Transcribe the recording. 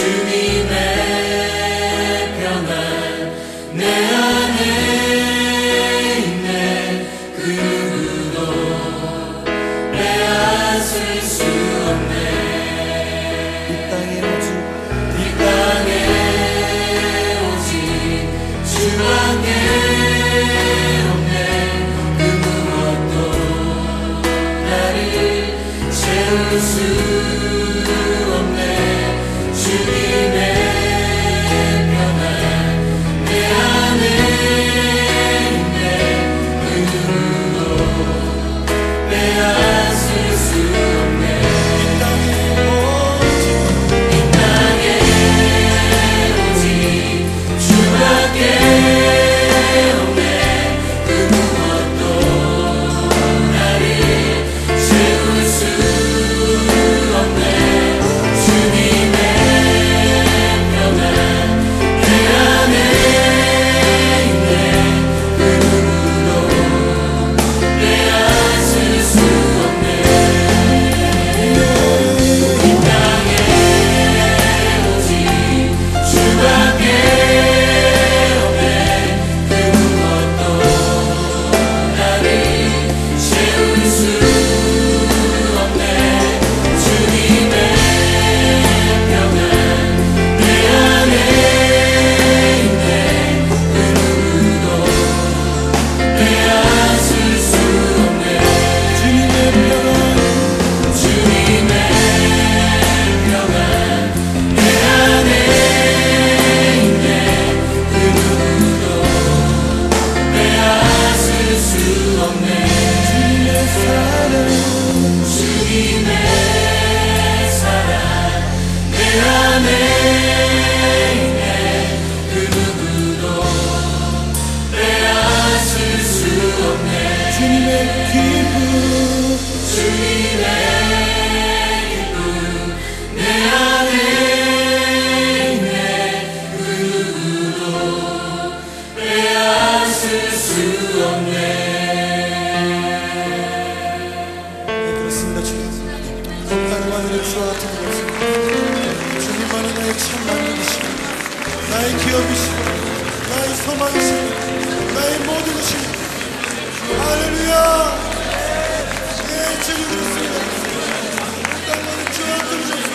주님의 평안 내 안에 있네. 그 누구도 빼앗을 수 없네. 이 땅에 오직 주밖에 없네. 그 무엇도 나를 채울 수 없네. 주님의 평안 내 안에 있네. 그 누구도 빼앗을 수 없네. 이 땅에 오직 주밖에 없네. 그 무엇도 나를 채울 수 없네. 주님의 평안 내 안에 있네. 그 누구도 빼앗을 수 없네. 이 땅에 오직 주밖에 없네. 그 무엇도 나를 채울 수 없네. 주님의 평안 내 안에 있네. 그 누구도 빼앗을 수 없네. 주님의 평안 내 안에 있네. 그 누구도 빼앗을 수 없네. 주님의 사랑 내 안에 있네. 그 누구도 빼앗을 수 없네. 주님의 기쁨 내 안에 있네. 그 누구도 빼앗을 수 없네. 그렇습니다. 주님 땅과 하늘의 주와 같은 것은 주님만이 나의 참 만족이시고 나의 기업이시고 나의 소망이시고 나의 모든 것이시고 할렐루야. 예, 주님 그렇습니다. 땅과 하늘의 주와 같은 것은